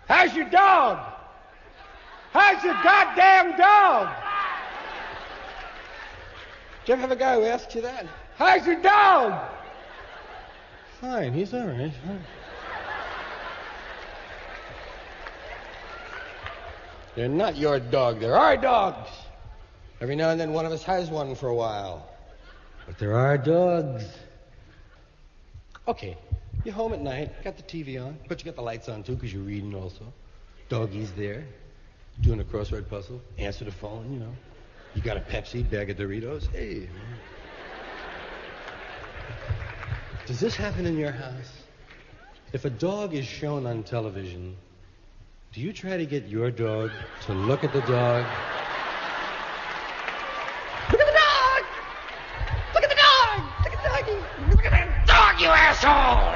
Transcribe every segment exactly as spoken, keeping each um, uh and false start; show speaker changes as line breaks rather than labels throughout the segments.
How's your dog? How's your goddamn dog? Do you ever have a guy who asks you that? How's your dog? Fine, he's all right. Fine. They're not your dog. They're our dogs. Every now and then one of us has one for a while. But there are dogs. Okay, you're home at night, got the T V on, but you got the lights on too because you're reading also. Doggie's there, doing a crossword puzzle. Answer the phone, you know. You got a Pepsi, bag of Doritos. Hey, man. Does this happen in your house? If a dog is shown on television, do you try to get your dog to look at the dog? Look at the dog! Look at the dog! Look at the doggy! Look at that dog, you asshole!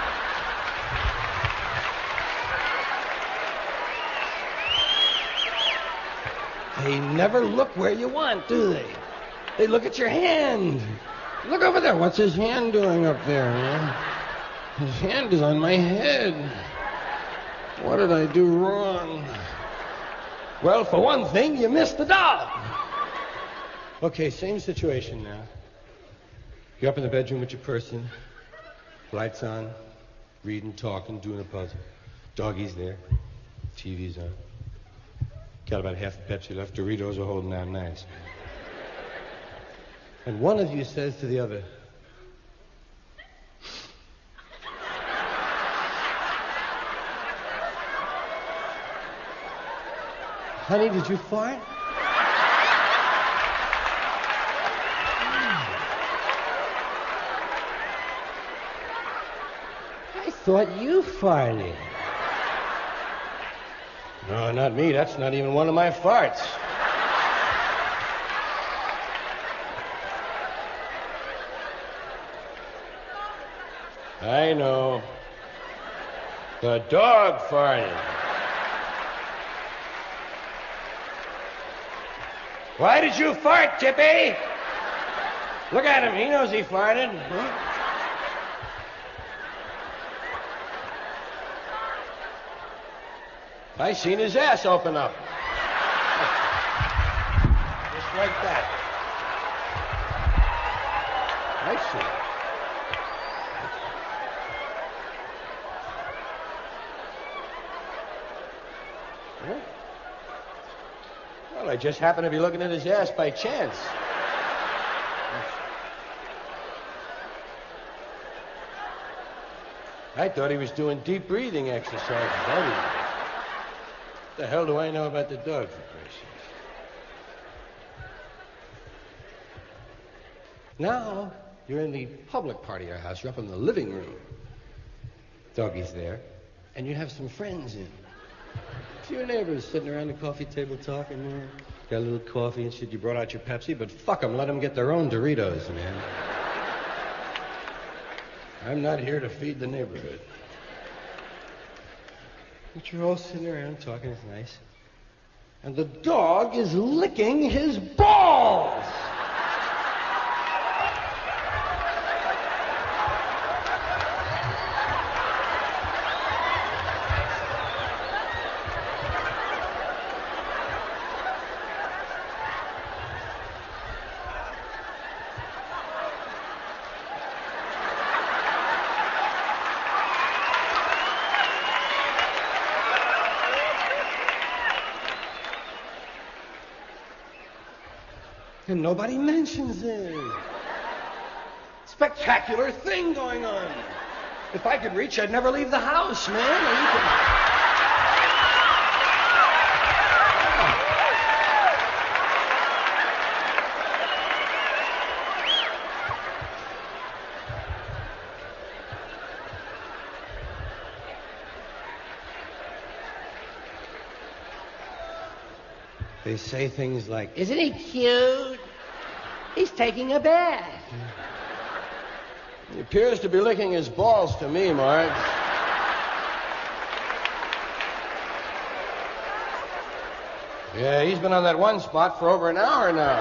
They never look where you want, do they? They look at your hand. Look over there. What's his hand doing up there, man? His hand is on my head. What did I do wrong? Well, for one thing, you missed the dog. Okay, same situation now. You're up in the bedroom with your person. Lights on. Reading, talking, doing a puzzle. Doggie's there. T V's on. Got about half the Pepsi left. Doritos are holding out nice. And one of you says to the other, honey, did you fart? I thought you farted. No, not me. That's not even one of my farts. I know. The dog farted. Why did you fart, Tippy? Look at him. He knows he farted. Huh? I seen his ass open up. Just like that. I see. Huh? Well, I just happened to be looking at his ass by chance. I thought he was doing deep breathing exercises. I didn't. What the hell do I know about the dog, for Christ's sake? Now, you're in the public part of your house. You're up in the living room. Doggie's there, and you have some friends in. A few neighbors sitting around the coffee table talking, man. Got a little coffee and shit. You brought out your Pepsi, but fuck them. Let them get their own Doritos, man. I'm not here to feed the neighborhood. But you're all sitting around talking, it's nice. And the dog is licking his balls. And nobody mentions it. Spectacular thing going on. If I could reach, I'd never leave the house, man. They say things like, isn't he cute? He's taking a bath. He appears to be licking his balls to me, Marge. Yeah, he's been on that one spot for over an hour now.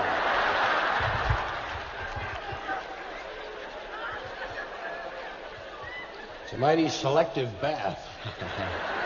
It's a mighty selective bath.